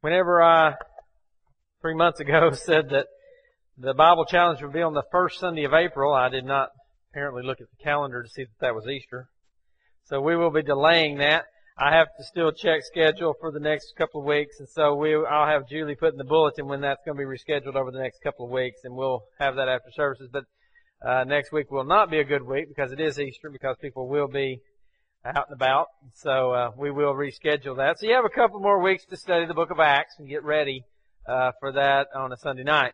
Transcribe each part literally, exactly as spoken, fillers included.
Whenever I, three months ago, said that the Bible challenge would be on the first Sunday of April, I did not apparently look at the calendar to see that that was Easter. So we will be delaying that. I have to still check schedule for the next couple of weeks, and so we, I'll have Julie put in the bulletin when that's going to be rescheduled over the next couple of weeks, and we'll have that after services. But uh, next week will not be a good week because it is Easter, because people will be out and about. So uh, we will reschedule that. So you have a couple more weeks to study the book of Acts and get ready uh, for that on a Sunday night.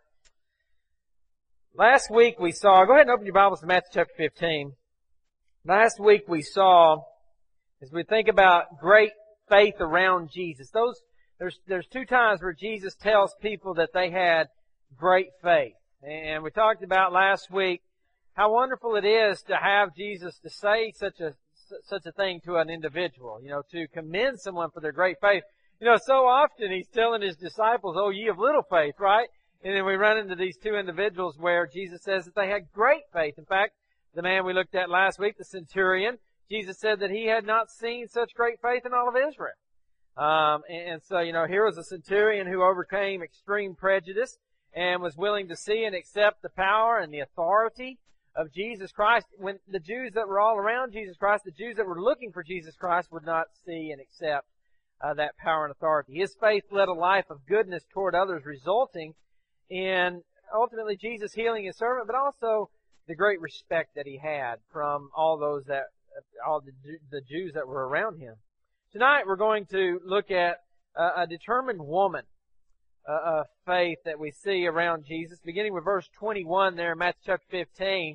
Last week we saw, go ahead and open your Bibles to Matthew chapter fifteen. Last week we saw, as we think about great faith around Jesus, those there's there's two times where Jesus tells people that they had great faith. And we talked about last week how wonderful it is to have Jesus to say such a such a thing to an individual, you know, to commend someone for their great faith. You know, so often he's telling his disciples, "Oh, ye of little faith," right? And then we run into these two individuals where Jesus says that they had great faith. In fact, the man we looked at last week, the centurion, Jesus said that he had not seen such great faith in all of Israel. Um, and, and so, you know, here was a centurion who overcame extreme prejudice and was willing to see and accept the power and the authority of Jesus Christ. When the Jews that were all around Jesus Christ, the Jews that were looking for Jesus Christ, would not see and accept uh, that power and authority. His faith led a life of goodness toward others, resulting in ultimately Jesus healing his servant, but also the great respect that he had from all those that, all the, the Jews that were around him. Tonight we're going to look at a, a determined woman uh, of faith that we see around Jesus, beginning with verse twenty-one there in Matthew chapter fifteen.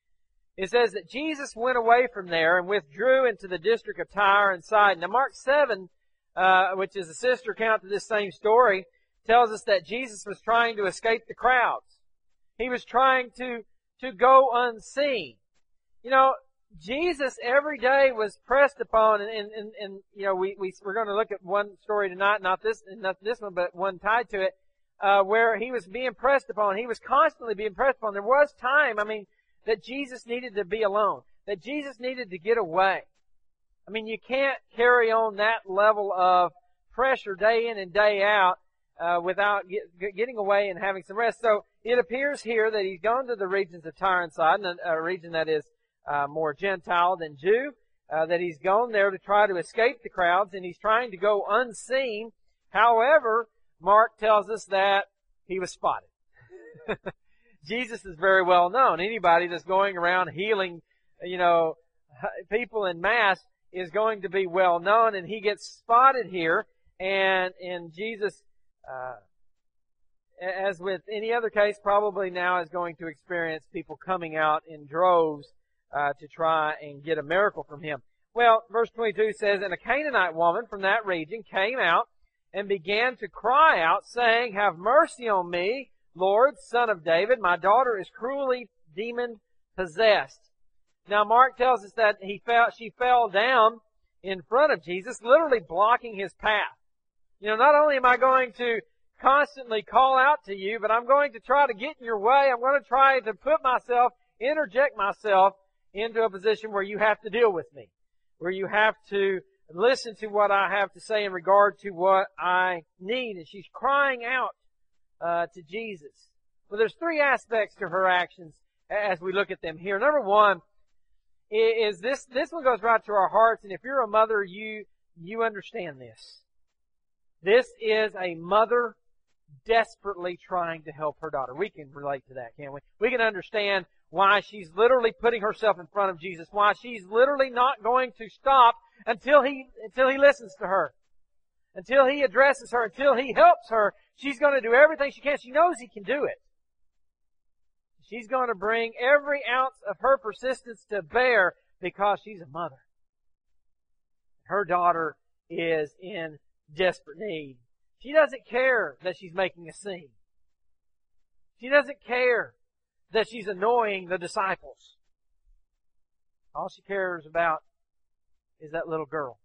It says that Jesus went away from there and withdrew into the district of Tyre and Sidon. Now Mark seven, uh, which is a sister account to this same story, tells us that Jesus was trying to escape the crowds. He was trying to, to go unseen. You know, Jesus every day was pressed upon, and, and, and, and you know, we, we, we're going to look at one story tonight, not this, not this one, but one tied to it, uh, where he was being pressed upon. He was constantly being pressed upon. There was time, I mean, that Jesus needed to be alone, that Jesus needed to get away. I mean, you can't carry on that level of pressure day in and day out uh, without get, getting away and having some rest. So it appears here that he's gone to the regions of Tyre and Sidon, a region that is uh, more Gentile than Jew, uh, that he's gone there to try to escape the crowds, and he's trying to go unseen. However, Mark tells us that he was spotted. Jesus is very well known. Anybody that's going around healing, you know, people in mass is going to be well known, and he gets spotted here, and, and Jesus, uh, as with any other case, probably now is going to experience people coming out in droves, uh, to try and get a miracle from him. Well, verse twenty-two says, "And a Canaanite woman from that region came out and began to cry out, saying, 'Have mercy on me, Lord, Son of David. My daughter is cruelly demon-possessed.'" Now, Mark tells us that he fell, she fell down in front of Jesus, literally blocking his path. You know, not only am I going to constantly call out to you, but I'm going to try to get in your way. I'm going to try to put myself, interject myself into a position where you have to deal with me, where you have to listen to what I have to say in regard to what I need. And she's crying out uh, to Jesus. Well, there's three aspects to her actions as we look at them here. Number one is this, this one goes right to our hearts, and if you're a mother, you, you understand this. This is a mother desperately trying to help her daughter. We can relate to that, can't we? We can understand why she's literally putting herself in front of Jesus, why she's literally not going to stop until he, until he listens to her, until he addresses her, until he helps her. She's going to do everything she can. She knows he can do it. She's going to bring every ounce of her persistence to bear because she's a mother. Her daughter is in desperate need. She doesn't care that she's making a scene. She doesn't care that she's annoying the disciples. All she cares about is that little girl.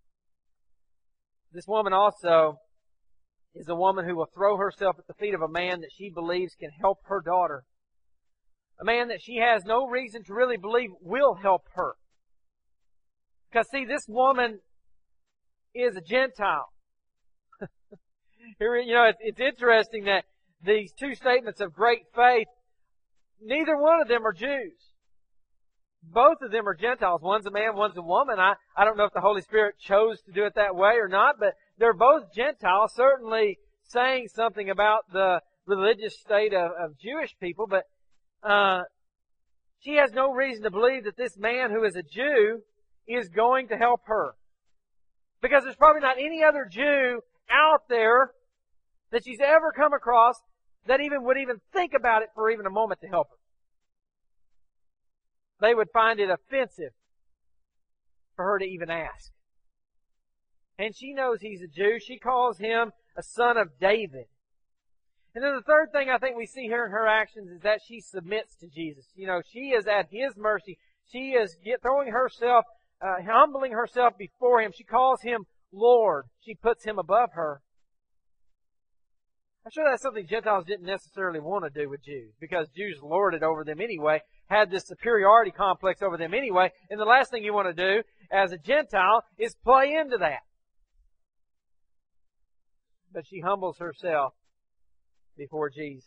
This woman also is a woman who will throw herself at the feet of a man that she believes can help her daughter. A man that she has no reason to really believe will help her. Because see, this woman is a Gentile. Here, you know, it's, it's interesting that these two statements of great faith, neither one of them are Jews. Both of them are Gentiles. One's a man, one's a woman. I, I don't know if the Holy Spirit chose to do it that way or not, but they're both Gentiles, certainly saying something about the religious state of, of Jewish people, but uh, she has no reason to believe that this man who is a Jew is going to help her. Because there's probably not any other Jew out there that she's ever come across that even would even think about it for even a moment to help her. They would find it offensive for her to even ask. And she knows he's a Jew. She calls him a son of David. And then the third thing I think we see here in her actions is that she submits to Jesus. You know, she is at His mercy. She is get, throwing herself, uh, humbling herself before Him. She calls Him Lord. She puts Him above her. I'm sure that's something Gentiles didn't necessarily want to do with Jews, because Jews lorded over them anyway, had this superiority complex over them anyway, and the last thing you want to do as a Gentile is play into that. But she humbles herself before Jesus.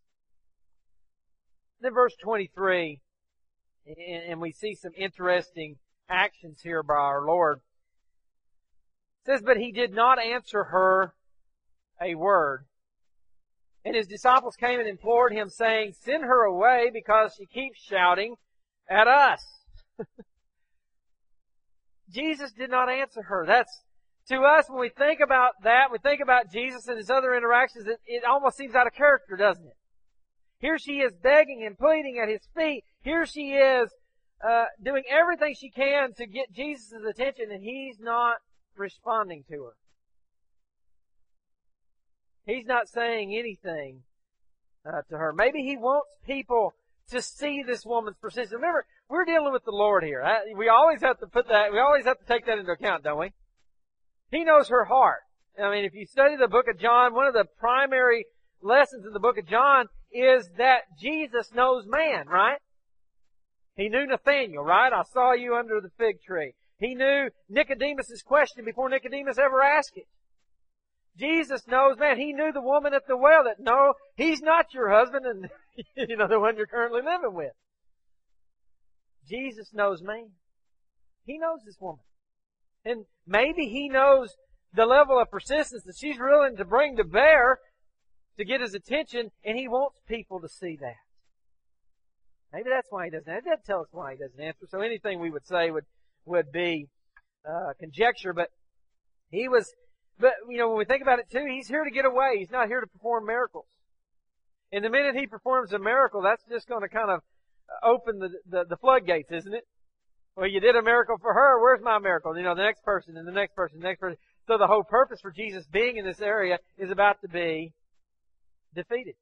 Then verse twenty-three, and we see some interesting actions here by our Lord. It says, "But He did not answer her a word. And His disciples came and implored Him, saying, 'Send her away, because she keeps shouting at us.'" Jesus did not answer her. That's, to us, when we think about that, we think about Jesus and His other interactions, it, it almost seems out of character, doesn't it? Here she is begging and pleading at His feet. Here she is uh, doing everything she can to get Jesus' attention, and He's not responding to her. He's not saying anything uh, to her. Maybe He wants people to see this woman's persistence. Remember, we're dealing with the Lord here. We always have to put that, we always have to take that into account, don't we? He knows her heart. I mean, if you study the book of John, one of the primary lessons in the book of John is that Jesus knows man, right? He knew Nathanael, right? "I saw you under the fig tree." He knew Nicodemus' question before Nicodemus ever asked it. Jesus knows man. He knew the woman at the well that, no, he's not your husband, and you know, the one you're currently living with. Jesus knows man. He knows this woman. And maybe He knows the level of persistence that she's willing to bring to bear to get His attention, and He wants people to see that. Maybe that's why He doesn't answer. It doesn't tell us why He doesn't answer. So anything we would say would, would be uh, conjecture, but He was... But, you know, when we think about it too, He's here to get away. He's not here to perform miracles. And the minute He performs a miracle, that's just going to kind of open the, the, the floodgates, isn't it? Well, you did a miracle for her. Where's my miracle? You know, the next person and the next person, the next person. So the whole purpose for Jesus being in this area is about to be defeated.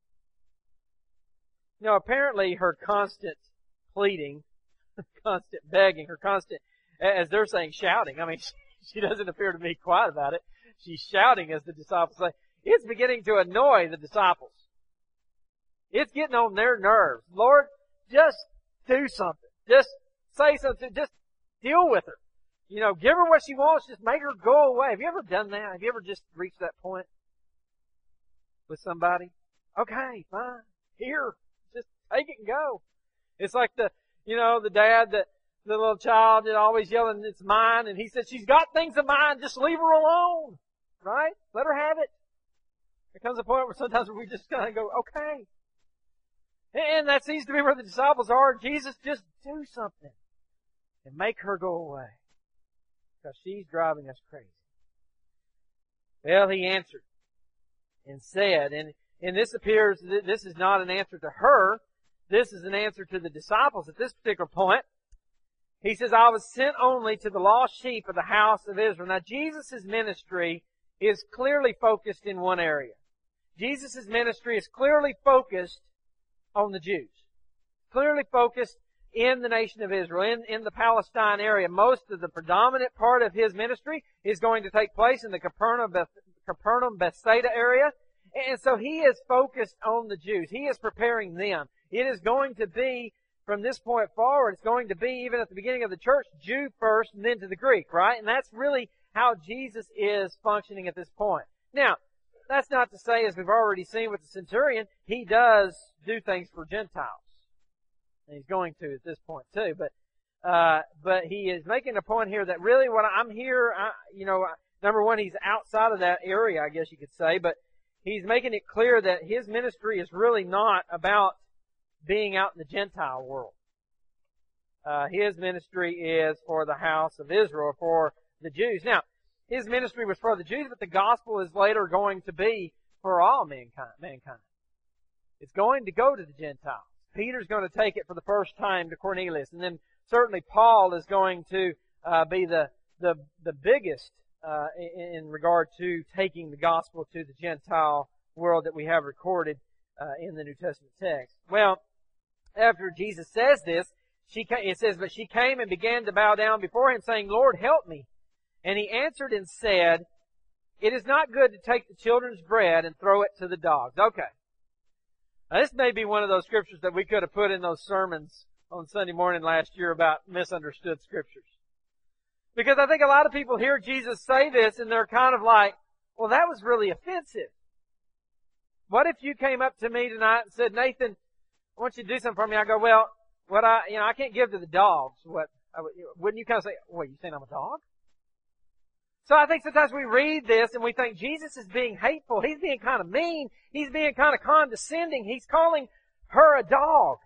You know, apparently her constant pleading, constant begging, her constant, as they're saying, shouting. I mean, she doesn't appear to be quiet about it. She's shouting, as the disciples say. It's beginning to annoy the disciples. It's getting on their nerves. Lord, just do something. Just say something. Just deal with her. You know, give her what she wants. Just make her go away. Have you ever done that? Have you ever just reached that point with somebody? Okay, fine. Here. Just take it and go. It's like the, you know, the dad that, the little child that always yelling, "It's mine," and he said, "She's got things of mine, just leave her alone." Right? Let her have it. There comes a point where sometimes we just kind of go, okay. And that seems to be where the disciples are. Jesus, just do something and make her go away, because she's driving us crazy. Well, He answered and said, and, and this appears, this is not an answer to her. This is an answer to the disciples at this particular point. He says, "I was sent only to the lost sheep of the house of Israel." Now, Jesus' ministry is clearly focused in one area. Jesus' ministry is clearly focused on the Jews. Clearly focused in the nation of Israel, in, in the Palestine area. Most of the predominant part of His ministry is going to take place in the Capernaum, Beth, Capernaum Bethsaida area. And so He is focused on the Jews. He is preparing them. It is going to be, from this point forward, it's going to be, even at the beginning of the church, Jew first and then to the Greek, right? And that's really how Jesus is functioning at this point. Now, that's not to say, as we've already seen with the centurion, he does do things for Gentiles. And he's going to at this point too. But uh, but he is making a point here that really what I'm here, I, you know, number one, he's outside of that area, I guess you could say, but he's making it clear that his ministry is really not about being out in the Gentile world. Uh, his ministry is for the house of Israel, for the Jews. Now, his ministry was for the Jews, but the gospel is later going to be for all mankind. mankind. It's going to go to the Gentiles. Peter's going to take it for the first time to Cornelius, and then certainly Paul is going to uh, be the the the biggest uh, in, in regard to taking the gospel to the Gentile world that we have recorded uh, in the New Testament text. Well, after Jesus says this, she came, it says, but she came and began to bow down before him, saying, Lord, help me. And he answered and said, it is not good to take the children's bread and throw it to the dogs. Okay. Now, this may be one of those scriptures that we could have put in those sermons on Sunday morning last year about misunderstood scriptures. Because I think a lot of people hear Jesus say this and they're kind of like, well, that was really offensive. What if you came up to me tonight and said, Nathan, I want you to do something for me? I go, well, what I, you know, I can't give to the dogs. What, I, wouldn't you kind of say, what, you saying I'm a dog? So I think sometimes we read this and we think Jesus is being hateful. He's being kind of mean. He's being kind of condescending. He's calling her a dog.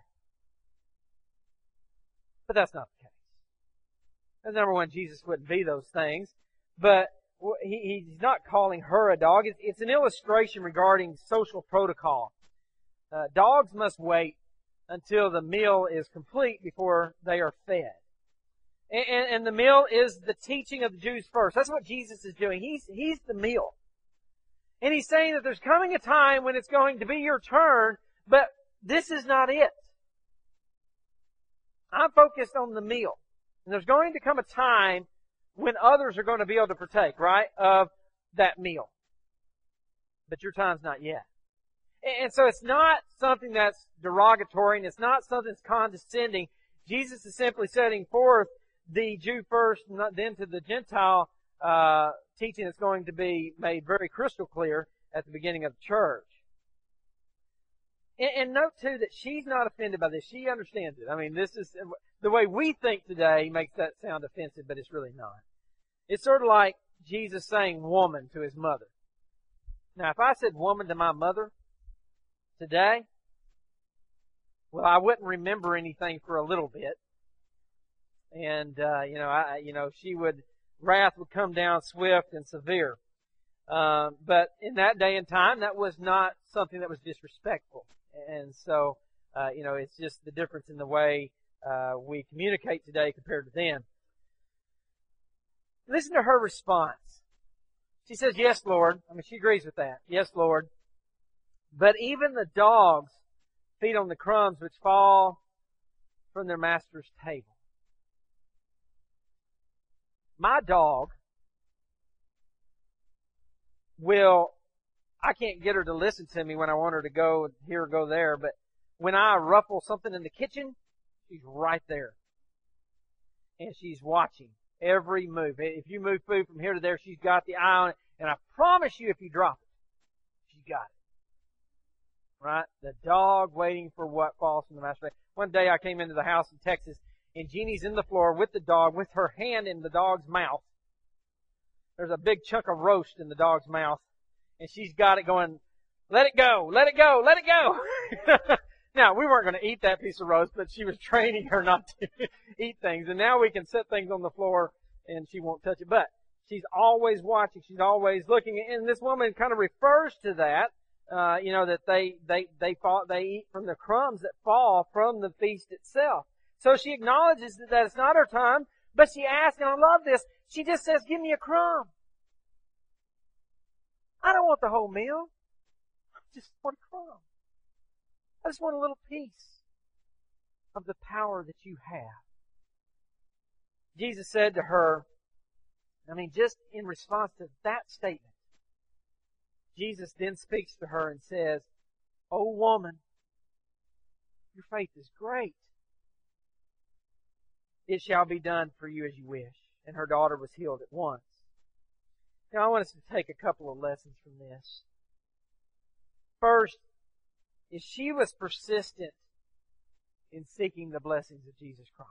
But that's not the case. That's number one, Jesus wouldn't be those things. But he, he's not calling her a dog. It's, it's an illustration regarding social protocol. Uh, dogs must wait until the meal is complete before they are fed. And, and the meal is the teaching of the Jews first. That's what Jesus is doing. He's, he's the meal. And he's saying that there's coming a time when it's going to be your turn, but this is not it. I'm focused on the meal. And there's going to come a time when others are going to be able to partake, right, of that meal. But your time's not yet. And so it's not something that's derogatory, and it's not something that's condescending. Jesus is simply setting forth the Jew first, and then to the Gentile uh, teaching that's going to be made very crystal clear at the beginning of the church. And, and note, too, that she's not offended by this. She understands it. I mean, this is the way we think today makes that sound offensive, but it's really not. It's sort of like Jesus saying woman to his mother. Now, if I said woman to my mother today, well, I wouldn't remember anything for a little bit. And, uh, you know, I, you know, she would, wrath would come down swift and severe. Um, but in that day and time, that was not something that was disrespectful. And so, uh, you know, it's just the difference in the way, uh, we communicate today compared to then. Listen to her response. She says, yes, Lord. I mean, she agrees with that. Yes, Lord. But even the dogs feed on the crumbs which fall from their master's table. My dog will, I can't get her to listen to me when I want her to go here or go there, but when I ruffle something in the kitchen, she's right there. And she's watching every move. If you move food from here to there, she's got the eye on it. And I promise you, if you drop it, she's got it. Right? The dog waiting for what falls from the master. One day I came into the house in Texas, and Jeannie's in the floor with the dog, with her hand in the dog's mouth. There's a big chunk of roast in the dog's mouth. And she's got it going, let it go, let it go, let it go. Now, we weren't going to eat that piece of roast, but she was training her not to eat things. And now we can set things on the floor and she won't touch it. But she's always watching. She's always looking. And this woman kind of refers to that, uh, you know, that they, they, they fall, they eat from the crumbs that fall from the feast itself. So she acknowledges that, that it's not her time, but she asks, and I love this, she just says, give me a crumb. I don't want the whole meal. I just want a crumb. I just want a little piece of the power that you have. Jesus said to her, I mean, just in response to that statement, Jesus then speaks to her and says, "O woman, your faith is great. It shall be done for you as you wish." And her daughter was healed at once. Now, I want us to take a couple of lessons from this. First, is she was persistent in seeking the blessings of Jesus Christ.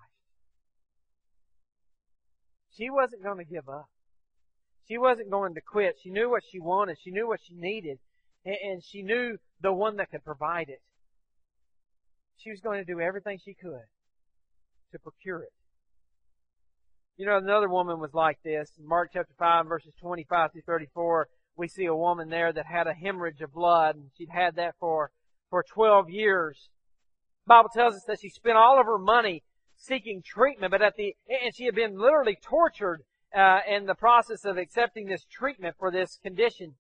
She wasn't going to give up. She wasn't going to quit. She knew what she wanted. She knew what she needed. And she knew the one that could provide it. She was going to do everything she could to procure it. You know, another woman was like this. In Mark chapter five, verses twenty-five through thirty-four, we see a woman there that had a hemorrhage of blood, and she'd had that for, for twelve years. The Bible tells us that she spent all of her money seeking treatment, but at the, and she had been literally tortured, uh, in the process of accepting this treatment for this condition.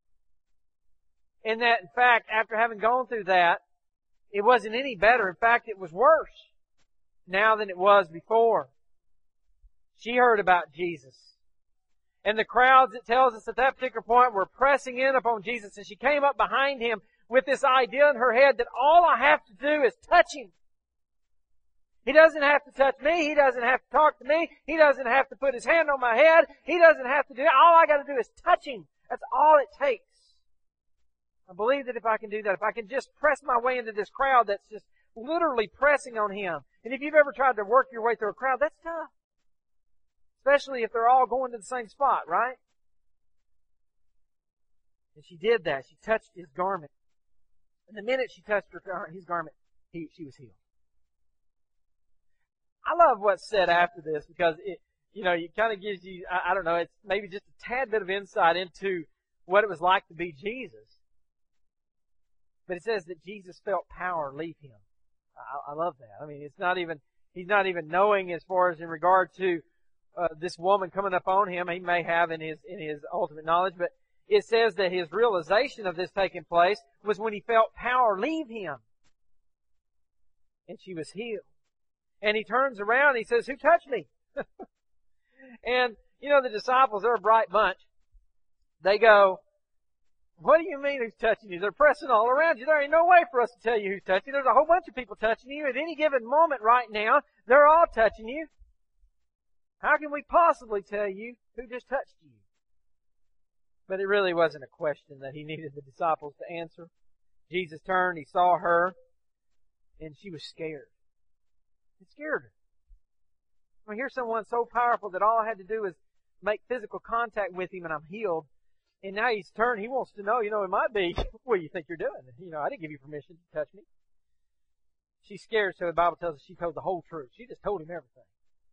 And that, in fact, after having gone through that, it wasn't any better. In fact, it was worse now than it was before. She heard about Jesus. And the crowds, it tells us at that particular point, were pressing in upon Jesus. And she came up behind Him with this idea in her head that all I have to do is touch Him. He doesn't have to touch me. He doesn't have to talk to me. He doesn't have to put His hand on my head. He doesn't have to do it. All I got to do is touch Him. That's all it takes. I believe that if I can do that, if I can just press my way into this crowd that's just literally pressing on Him. And if you've ever tried to work your way through a crowd, that's tough. Especially if they're all going to the same spot, right? And she did that. She touched His garment. And the minute she touched her, His garment, he, she was healed. I love what's said after this because it, you know, it kind of gives you, I, I don't know, it's maybe just a tad bit of insight into what it was like to be Jesus. But it says that Jesus felt power leave Him. I, I love that. I mean, it's not even, He's not even knowing as far as in regard to uh, this woman coming up on Him. He may have in his, in his ultimate knowledge, but it says that His realization of this taking place was when He felt power leave Him. And she was healed. And He turns around and He says, "Who touched me?" And, you know, the disciples, they're a bright bunch. They go, "What do you mean who's touching you? They're pressing all around you. There ain't no way for us to tell you who's touching you. There's a whole bunch of people touching you. At any given moment right now, they're all touching you. How can we possibly tell you who just touched you?" But it really wasn't a question that He needed the disciples to answer. Jesus turned, He saw her, and she was scared. It scared her. I mean, here's someone so powerful that all I had to do is make physical contact with Him and I'm healed. And now He's turned. He wants to know, you know, it might be, what do you think you're doing? You know, I didn't give you permission to touch me. She's scared, so the Bible tells us she told the whole truth. She just told Him everything.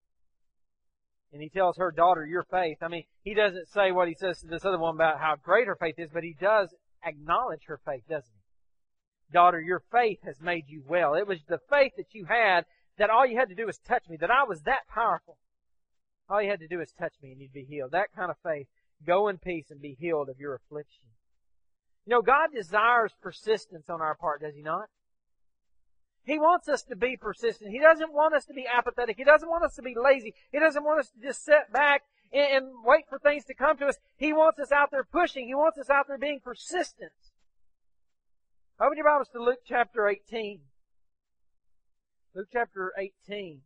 And He tells her, "Daughter, your faith." I mean, He doesn't say what He says to this other one about how great her faith is, but He does acknowledge her faith, doesn't He? "Daughter, your faith has made you well." It was the faith that you had that all you had to do was touch me, that I was that powerful. All you had to do is touch me and you'd be healed. That kind of faith. Go in peace and be healed of your affliction. You know, God desires persistence on our part, does He not? He wants us to be persistent. He doesn't want us to be apathetic. He doesn't want us to be lazy. He doesn't want us to just sit back and, and wait for things to come to us. He wants us out there pushing. He wants us out there being persistent. Open your Bibles to Luke chapter eighteen. Luke chapter eighteen.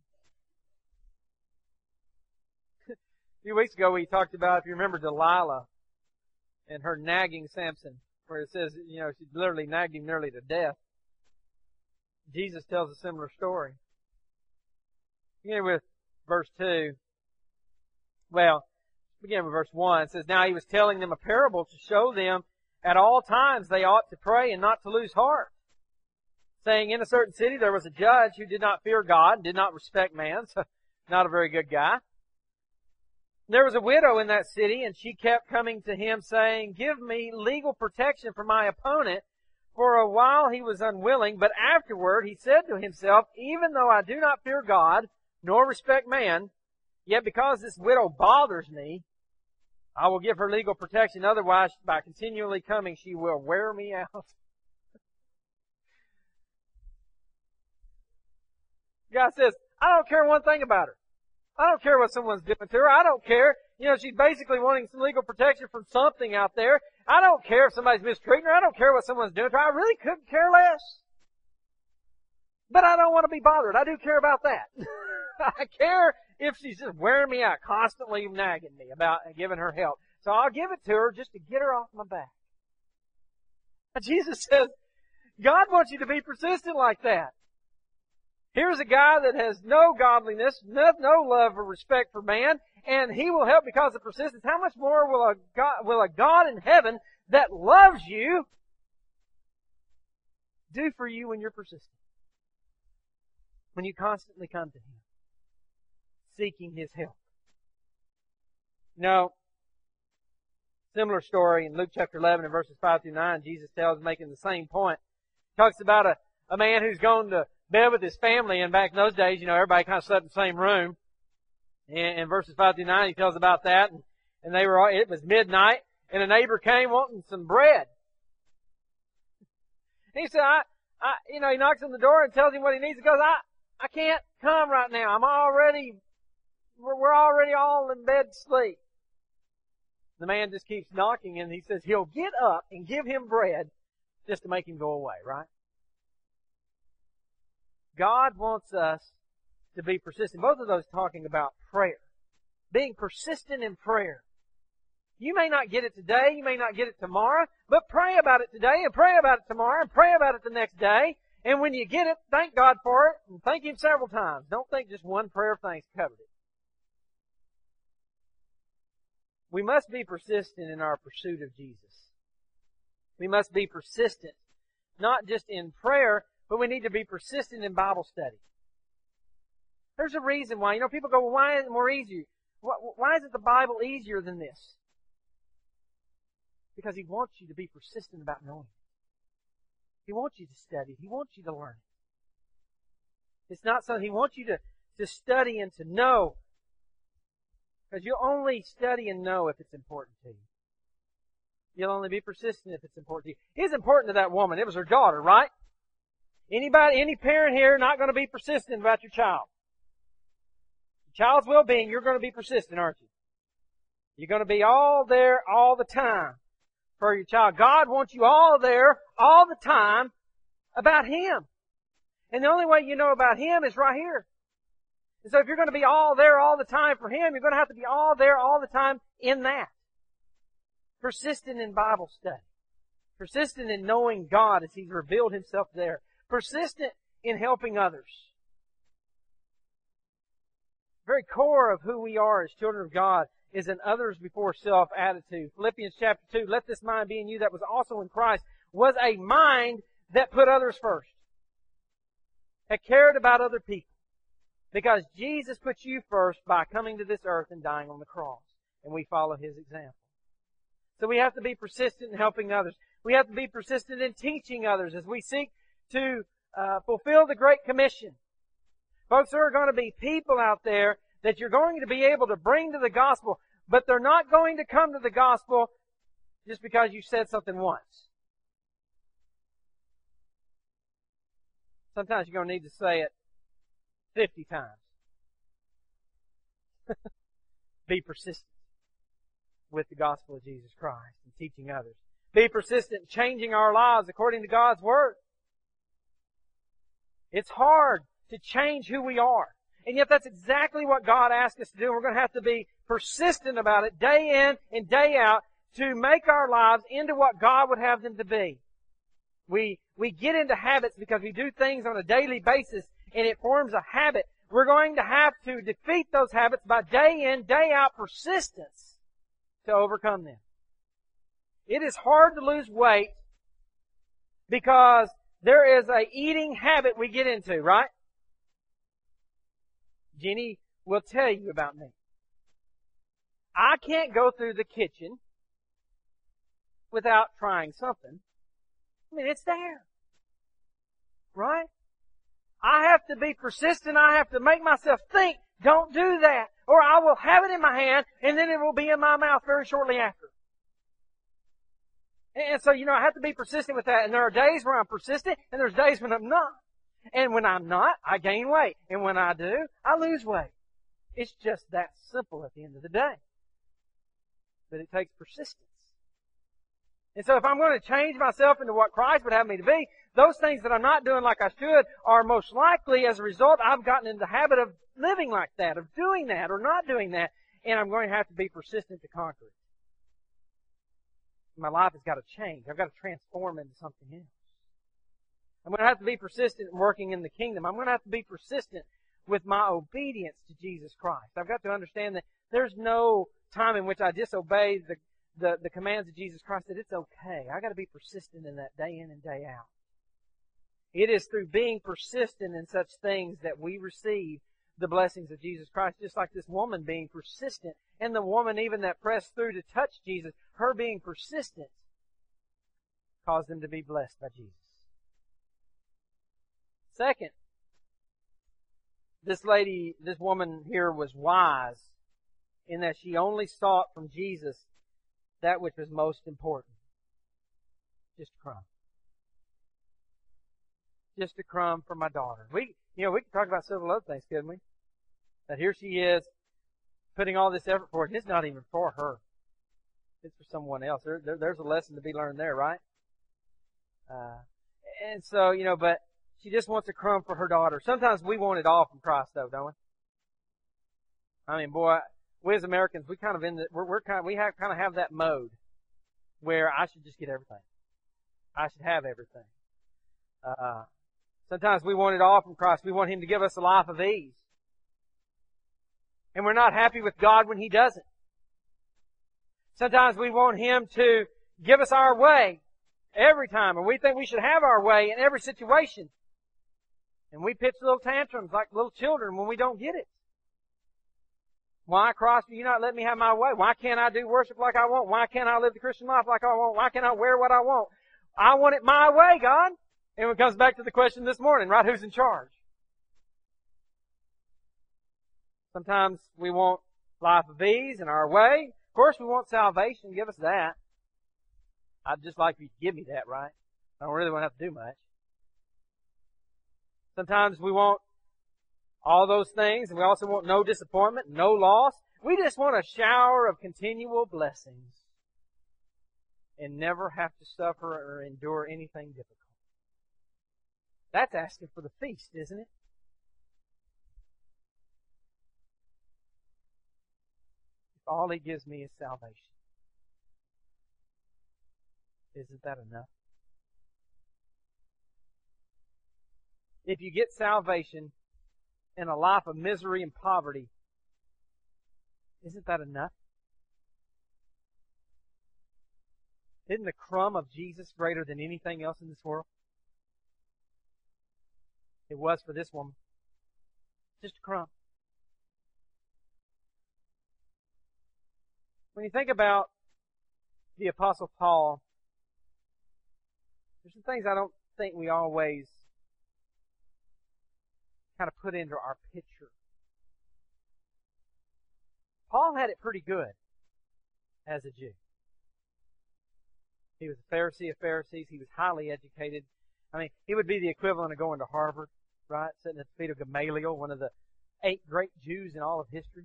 A few weeks ago we talked about, if you remember, Delilah and her nagging Samson, where it says, you know, she literally nagged him nearly to death. Jesus tells a similar story. Beginning with verse two. Well, begin with verse one. It says, "Now He was telling them a parable to show them at all times they ought to pray and not to lose heart, saying, in a certain city there was a judge who did not fear God and did not respect man." So, not a very good guy. "There was a widow in that city, and she kept coming to him, saying, 'Give me legal protection for my opponent.' For a while he was unwilling, but afterward he said to himself, 'Even though I do not fear God, nor respect man, yet because this widow bothers me, I will give her legal protection. Otherwise, by continually coming, she will wear me out.'" God says, I don't care one thing about her. I don't care what someone's doing to her. I don't care. You know, she's basically wanting some legal protection from something out there. I don't care if somebody's mistreating her. I don't care what someone's doing to her. I really couldn't care less. But I don't want to be bothered. I do care about that. I care if she's just wearing me out, constantly nagging me about giving her help. So I'll give it to her just to get her off my back. Jesus says, God wants you to be persistent like that. Here's a guy that has no godliness, no, no love or respect for man, and he will help because of persistence. How much more will a God, will a God in heaven that loves you do for you when you're persistent? When you constantly come to Him, seeking His help. Now, similar story in Luke chapter eleven and verses five through nine, Jesus tells, making the same point. He talks about a, a man who's gone to bed with his family, and back in those days, you know, everybody kind of slept in the same room. And in verses five through nine, he tells about that, and, and they were all, it was midnight, and a neighbor came wanting some bread. And he said, I, I, you know, he knocks on the door and tells him what he needs. He goes, I, I can't come right now. I'm already, we're, we're already all in bed to sleep. The man just keeps knocking, and he says he'll get up and give him bread just to make him go away, right? God wants us to be persistent. Both of those talking about prayer. Being persistent in prayer. You may not get it today, you may not get it tomorrow, but pray about it today and pray about it tomorrow and pray about it the next day. And when you get it, thank God for it and thank Him several times. Don't think just one prayer of thanks covered it. We must be persistent in our pursuit of Jesus. We must be persistent, not just in prayer, but we need to be persistent in Bible study. There's a reason why. You know, people go, well, why is it more easier? Why isn't the Bible easier than this? Because He wants you to be persistent about knowing it. He wants you to study it. He wants you to learn it. It's not something He wants you to, to study and to know. Because you'll only study and know if it's important to you. You'll only be persistent if it's important to you. It's important to that woman. It was her daughter, right? Anybody, any parent here not going to be persistent about your child? Your child's well-being, you're going to be persistent, aren't you? You're going to be all there all the time for your child. God wants you all there all the time about Him. And the only way you know about Him is right here. And so if you're going to be all there all the time for Him, you're going to have to be all there all the time in that. Persistent in Bible study. Persistent in knowing God as He's revealed Himself there. Persistent in helping others. The very core of who we are as children of God is an others before self attitude. Philippians chapter two, let this mind be in you that was also in Christ, was a mind that put others first. That cared about other people. Because Jesus put you first by coming to this earth and dying on the cross. And we follow His example. So we have to be persistent in helping others. We have to be persistent in teaching others as we seek to uh, fulfill the Great Commission. Folks, there are going to be people out there that you're going to be able to bring to the gospel, but they're not going to come to the gospel just because you said something once. Sometimes you're going to need to say it fifty times. Be persistent with the gospel of Jesus Christ and teaching others. Be persistent in changing our lives according to God's Word. It's hard to change who we are. And yet that's exactly what God asked us to do. We're going to have to be persistent about it day in and day out to make our lives into what God would have them to be. We, we get into habits because we do things on a daily basis and it forms a habit. We're going to have to defeat those habits by day in, day out persistence to overcome them. It is hard to lose weight because there is a eating habit we get into, right? Jenny will tell you about me. I can't go through the kitchen without trying something. I mean, it's there. Right? I have to be persistent. I have to make myself think, don't do that. Or I will have it in my hand and then it will be in my mouth very shortly after. And so, you know, I have to be persistent with that. And there are days where I'm persistent and there's days when I'm not. And when I'm not, I gain weight. And when I do, I lose weight. It's just that simple at the end of the day. But it takes persistence. And so if I'm going to change myself into what Christ would have me to be, those things that I'm not doing like I should are most likely, as a result, I've gotten into the habit of living like that, of doing that or not doing that. And I'm going to have to be persistent to conquer it. My life has got to change. I've got to transform into something else. I'm going to have to be persistent in working in the kingdom. I'm going to have to be persistent with my obedience to Jesus Christ. I've got to understand that there's no time in which I disobey the, the, the commands of Jesus Christ, that it's okay. I've got to be persistent in that day in and day out. It is through being persistent in such things that we receive the blessings of Jesus Christ, just like this woman being persistent, and the woman even that pressed through to touch Jesus, her being persistent caused them to be blessed by Jesus. Second, this lady, this woman here was wise in that she only sought from Jesus that which was most important. Just a crumb. Just a crumb for my daughter. We, you know, we could talk about several other things, couldn't we? That here she is, putting all this effort for it. It's not even for her. It's for someone else. There, there, there's a lesson to be learned there, right? Uh, and so, you know, but she just wants a crumb for her daughter. Sometimes we want it all from Christ, though, don't we? I mean, boy, we as Americans, we kind of in the, we're, we're kind of, we have kind of have that mode where I should just get everything. I should have everything. Uh, sometimes we want it all from Christ. We want Him to give us a life of ease. And we're not happy with God when He doesn't. Sometimes we want Him to give us our way every time, and we think we should have our way in every situation. And we pitch little tantrums like little children when we don't get it. Why, Christ, do you not let me have my way? Why can't I do worship like I want? Why can't I live the Christian life like I want? Why can't I wear what I want? I want it my way, God. And it comes back to the question this morning, right? Who's in charge? Sometimes we want life of ease and our way. Of course, we want salvation. Give us that. I'd just like you to give me that, right? I don't really want to have to do much. Sometimes we want all those things, and we also want no disappointment, no loss. We just want a shower of continual blessings and never have to suffer or endure anything difficult. That's asking for the feast, isn't it? If all He gives me is salvation, isn't that enough? If you get salvation in a life of misery and poverty, isn't that enough? Isn't the crumb of Jesus greater than anything else in this world? It was for this woman. Just a crumb. When you think about the Apostle Paul, there's some things I don't think we always kind of put into our picture. Paul had it pretty good as a Jew. He was a Pharisee of Pharisees. He was highly educated. I mean, he would be the equivalent of going to Harvard, right? Sitting at the feet of Gamaliel, one of the eight great Jews in all of history.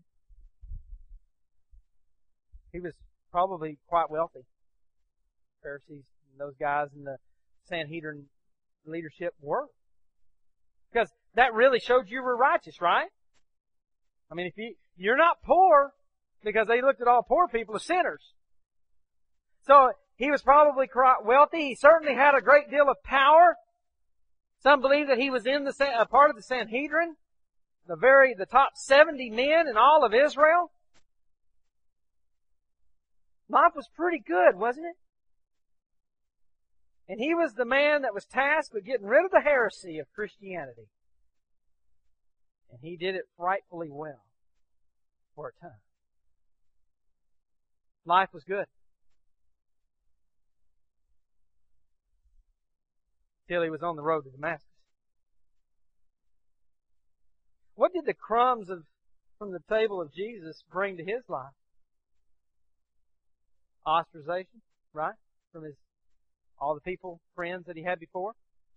He was probably quite wealthy. Pharisees, those guys in the Sanhedrin leadership were. Because that really showed you were righteous, right? I mean, if you, you're not poor, because they looked at all poor people as sinners. So, he was probably quite wealthy. He certainly had a great deal of power. Some believe that he was in the a part of the Sanhedrin, the very the top seventy men in all of Israel. Life was pretty good, wasn't it? And he was the man that was tasked with getting rid of the heresy of Christianity. And he did it frightfully well for a time. Life was good. Till he was on the road to Damascus. What did the crumbs of from the table of Jesus bring to his life? Ostracization, right? From his all the people, friends that he had before.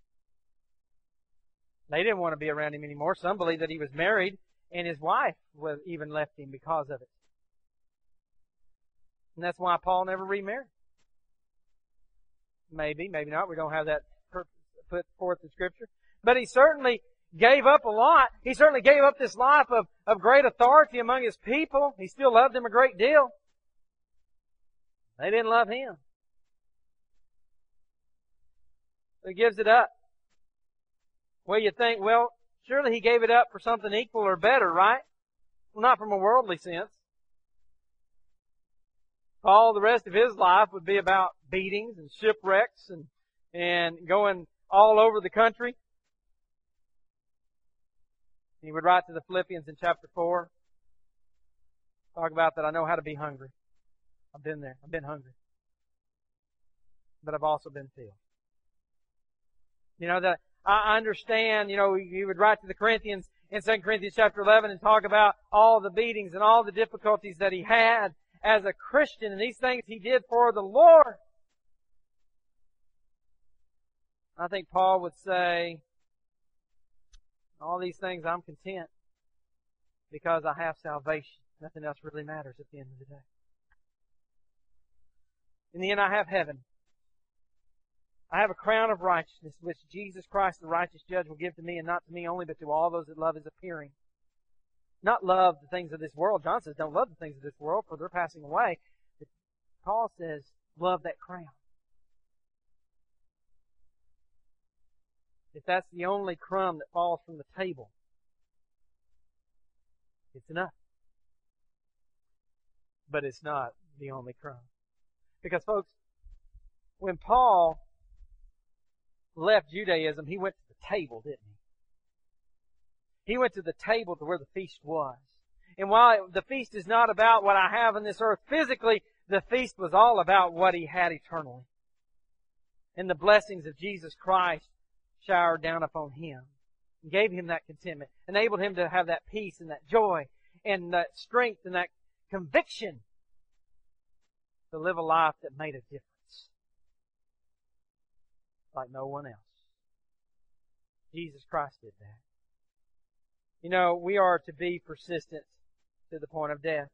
They didn't want to be around him anymore. Some believe that he was married and his wife was even left him because of it. And that's why Paul never remarried. Maybe, maybe not. We don't have that put forth in Scripture. But he certainly gave up a lot. He certainly gave up this life of, of great authority among his people. He still loved them a great deal. They didn't love him. So He gives it up. Well, you think, well, surely He gave it up for something equal or better, right? Well, not from a worldly sense. Paul, the rest of his life would be about beatings and shipwrecks and, and going all over the country. He would write to the Philippians in chapter four, talk about that I know how to be hungry. I've been there. I've been hungry. But I've also been filled. You know, that I understand, you know, he would write to the Corinthians in Second Corinthians chapter eleven and talk about all the beatings and all the difficulties that he had as a Christian and these things he did for the Lord. I think Paul would say, all these things I'm content because I have salvation. Nothing else really matters at the end of the day. In the end, I have heaven. I have a crown of righteousness which Jesus Christ, the righteous judge, will give to me, and not to me only, but to all those that love His appearing. Not love the things of this world. John says, don't love the things of this world, for they're passing away. But Paul says, love that crown. If that's the only crumb that falls from the table, it's enough. But it's not the only crumb. Because folks, when Paul left Judaism, he went to the table, didn't he? He went to the table to where the feast was. And while the feast is not about what I have on this earth physically, the feast was all about what he had eternally. And the blessings of Jesus Christ showered down upon him and gave him that contentment, enabled him to have that peace and that joy and that strength and that conviction to live a life that made a difference like no one else. Jesus Christ did that. You know, we are to be persistent to the point of death.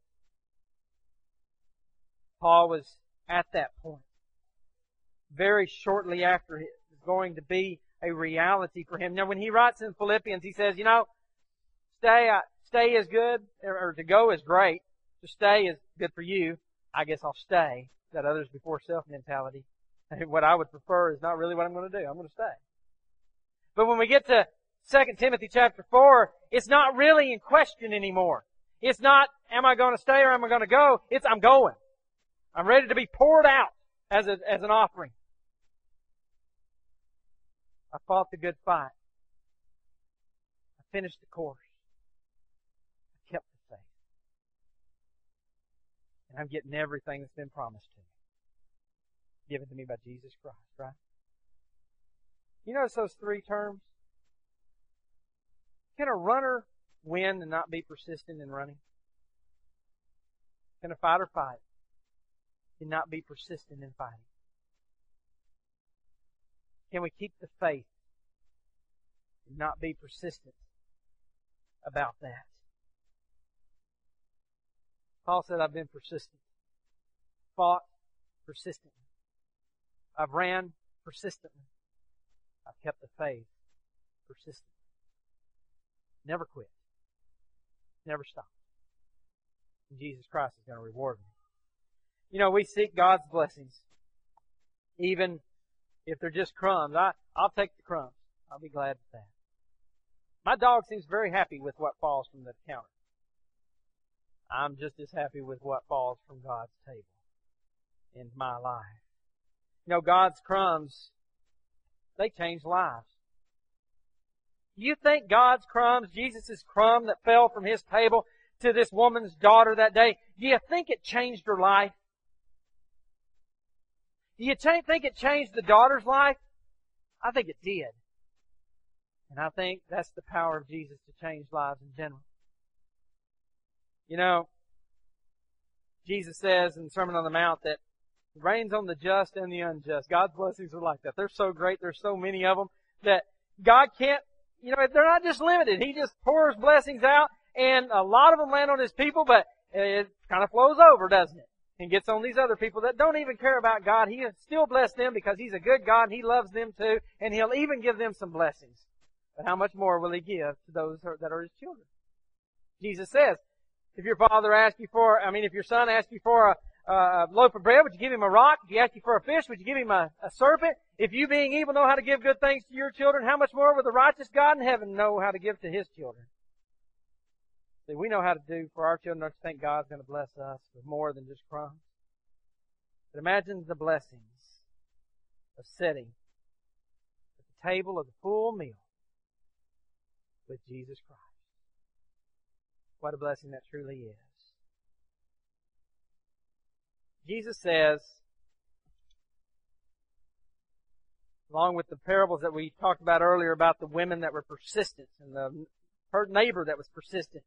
Paul was at that point. Very shortly after it was going to be a reality for him. Now, when he writes in Philippians, he says, you know, stay, uh, stay is good, or, or to go is great. To stay is good for you. I guess I'll stay. That others before self mentality. What I would prefer is not really what I'm going to do. I'm going to stay. But when we get to Second Timothy chapter four, it's not really in question anymore. It's not, am I going to stay or am I going to go? It's, I'm going. I'm ready to be poured out as a, as an offering. I fought the good fight. I finished the course. I kept the faith. And I'm getting everything that's been promised to me. Given to me by Jesus Christ, right? You notice those three terms? Can a runner win and not be persistent in running? Can a fighter fight and not be persistent in fighting? Can we keep the faith and not be persistent about that? Paul said, I've been persistent. Fought persistently. I've ran persistently. I've kept the faith persistently. Never quit. Never stop. And Jesus Christ is going to reward me. You know, we seek God's blessings. Even if they're just crumbs. I, I'll take the crumbs. I'll be glad with that. My dog seems very happy with what falls from the counter. I'm just as happy with what falls from God's table in my life. You know, God's crumbs, they change lives. You think God's crumbs, Jesus' crumb that fell from His table to this woman's daughter that day, do you think it changed her life? Do you think it changed the daughter's life? I think it did. And I think that's the power of Jesus to change lives in general. You know, Jesus says in the Sermon on the Mount that it rains on the just and the unjust. God's blessings are like that. They're so great. There's so many of them that God can't, you know, they're not just limited. He just pours blessings out, and a lot of them land on His people, but it kind of flows over, doesn't it? And gets on these other people that don't even care about God. He still bless them because He's a good God and He loves them too, and He'll even give them some blessings. But how much more will He give to those that are His children? Jesus says, if your father asks you for, I mean, if your son asks you for a, a loaf of bread, would you give him a rock? If he asked you for a fish, would you give him a, a serpent? If you, being evil, know how to give good things to your children, how much more will the righteous God in heaven know how to give to His children? See, we know how to do for our children. Don't you think God's going to bless us with more than just crumbs? But imagine the blessings of sitting at the table of the full meal with Jesus Christ. What a blessing that truly is. Jesus says, along with the parables that we talked about earlier about the women that were persistent and the her neighbor that was persistent,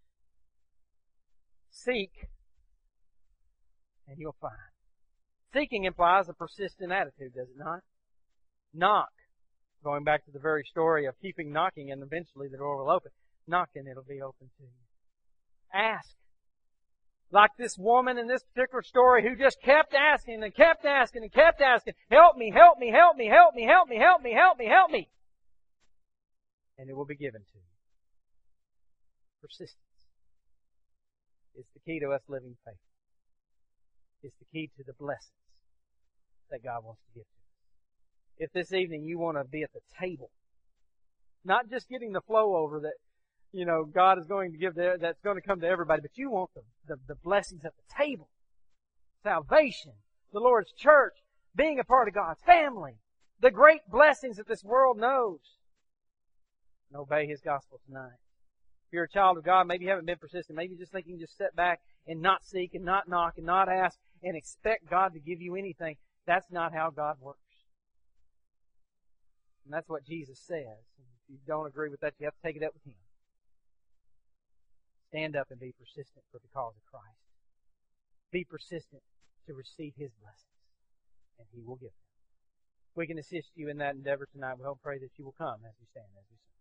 seek and you'll find. Seeking implies a persistent attitude, does it not? Knock. Going back to the very story of keeping knocking and eventually the door will open. Knock and it'll be open to you. Ask. Like this woman in this particular story who just kept asking and kept asking and kept asking, help me, help me, help me, help me, help me, help me, help me, help me. And it will be given to you. Persistence is the key to us living faithfully. It's the key to the blessings that God wants to give to us. If this evening you want to be at the table, not just getting the flow over that, you know, God is going to give the, that's going to come to everybody, but you want the, the, the blessings at the table. Salvation, the Lord's church, being a part of God's family, the great blessings that this world knows. And obey His gospel tonight. If you're a child of God, maybe you haven't been persistent. Maybe you just think you can just sit back and not seek and not knock and not ask and expect God to give you anything. That's not how God works. And that's what Jesus says. If you don't agree with that, you have to take it up with Him. Stand up and be persistent for the cause of Christ. Be persistent to receive His blessings, and He will give them. We can assist you in that endeavor tonight. We hope and pray that you will come as we stand, as we sing.